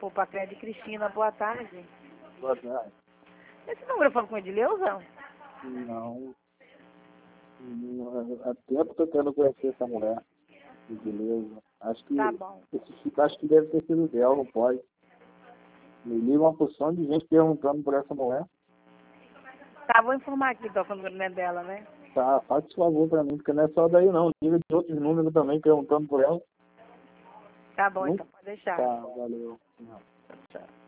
Pô, pra Crédito Cristina, boa tarde. Boa tarde. Esse número eu falo com o Edileuza? Não. Há tempo que eu quero conhecer essa mulher. Beleza. Tá bom. Acho que deve ter sido dela, não pode. Me liga uma porção de gente perguntando por essa mulher. Tá, vou informar aqui, então, quando o número é dela, né? Tá, faz esse favor pra mim, porque não é só daí não. Liga de outros números também perguntando por ela. Tá bom, então, pode deixar. Tá, valeu. Tchau.